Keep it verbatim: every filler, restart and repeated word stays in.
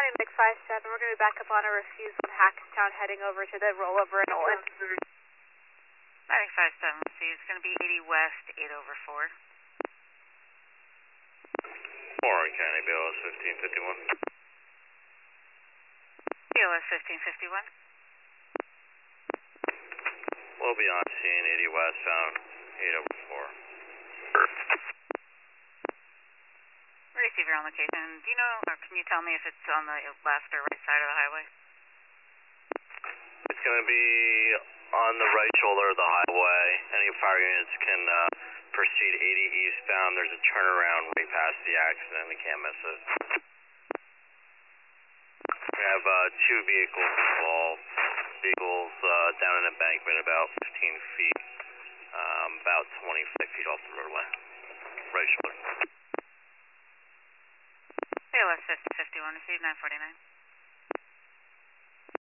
Mix five seven, we're going to be back up on a refusal in Hackstown, heading over to the rollover in Olin. Mix five seven, see, it's going to be eighty west, eight over four. Warren County, B L S fifteen fifty-one. B L S fifteen fifty-one. We'll be on scene, eighty westbound, eight over four. Receiver on location. Do you know, or can you tell me if it's on the left or right side of the highway? It's going to be on the right shoulder of the highway. Any fire units can uh, proceed eighty eastbound. There's a turnaround right past the accident. We can't miss it. We have uh, two vehicles involved. Vehicles uh, down an embankment about fifteen feet, um, about twenty-five feet off the roadway. Right shoulder. B L S fifteen fifty-one, receive nine forty-nine.